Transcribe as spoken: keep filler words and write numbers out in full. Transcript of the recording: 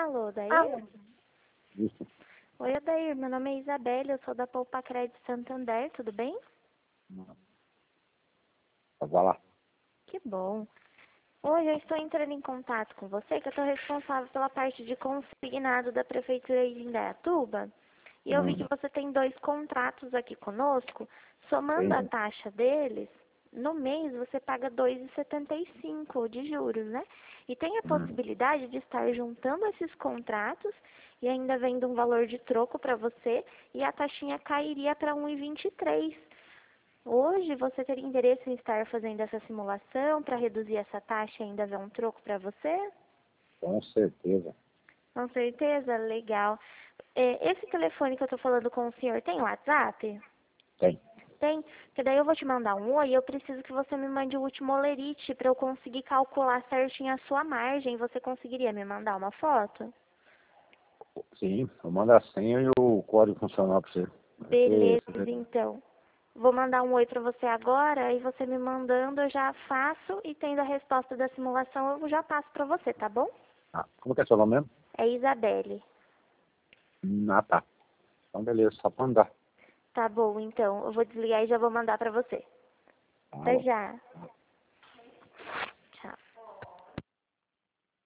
Alô, Daí? Isso. Oi, Odair, meu nome é Isabelle, eu sou da Poupa Crédito Santander, tudo bem? Vai lá. Que bom. Hoje eu estou entrando em contato com você, que eu estou responsável pela parte de consignado da Prefeitura de Indaiatuba. E eu vi Hum, que você tem dois contratos aqui conosco. Somando a tem. taxa deles, no mês você paga dois vírgula setenta e cinco de juros, né? E tem a Hum. possibilidade de estar juntando esses contratos e ainda vendo um valor de troco para você e a taxinha cairia para um vírgula vinte e três. Hoje você teria interesse em estar fazendo essa simulação para reduzir essa taxa e ainda ver um troco para você? Com certeza. Com certeza, legal. É, esse telefone que eu estou falando com o senhor tem WhatsApp? Tem. Tem? Porque daí eu vou te mandar um oi e eu preciso que você me mande o último olerite para eu conseguir calcular certinho a sua margem. Você conseguiria me mandar uma foto? Sim, eu mando a senha e o código funcional para você. Porque Beleza, você então. Vou mandar um oi para você agora e você me mandando eu já faço e tendo a resposta da simulação eu já passo para você, tá bom? ah, como que é seu nome mesmo? É Isabelle. Hum, Ah, tá. Então, beleza, só pra mandar. Tá bom, então. Eu vou desligar e já vou mandar para você. Tá Até bom. já.